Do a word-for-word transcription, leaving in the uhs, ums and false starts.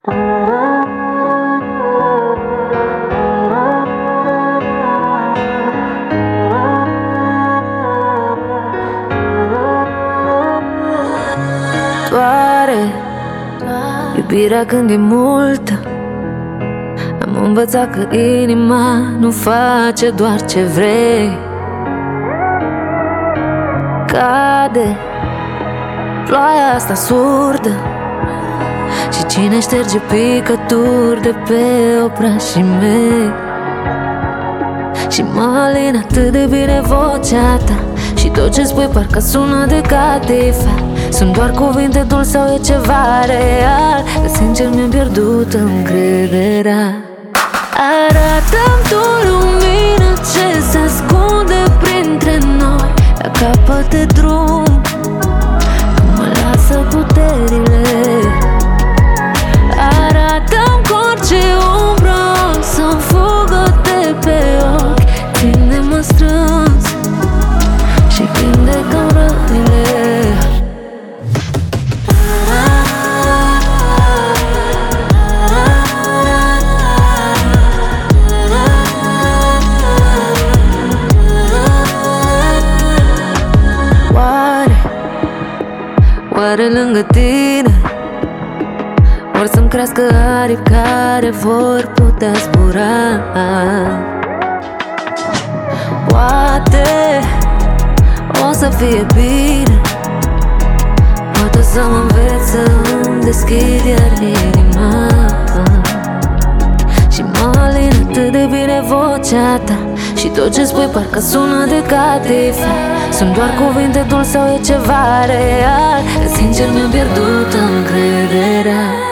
Doare iubirea când e multă. Am învățat că inima nu face doar ce vrei. Cade ploaia asta surdă și cine șterge picături de pe obrașii mei. Și mă alin atât de bine vocea ta și tot ce spui parcă sună de catifea. Sunt doar cuvinte dulci sau e ceva real? Că sincer mi-am pierdut încrederea. Arată-mi tu lumina ce se ascunde printre noi, la capăt de drum, cum mă lasă puterile. Arată-mi cu orice umbră să-mi fugă de pe ochi. Ține-mă strâns și vindecă-mi rănile. Oare lângă tine or să-mi crească aripi care vor putea zbura? Poate o să fie bine, poate să mă înveți să-mi deschid iar inima. Și mă alin atât de bine vocea ta și tot ce spui parcă sună de catifea. Sunt doar cuvinte dulci sau e ceva real? Că sincer mi-am pierdut încrederea.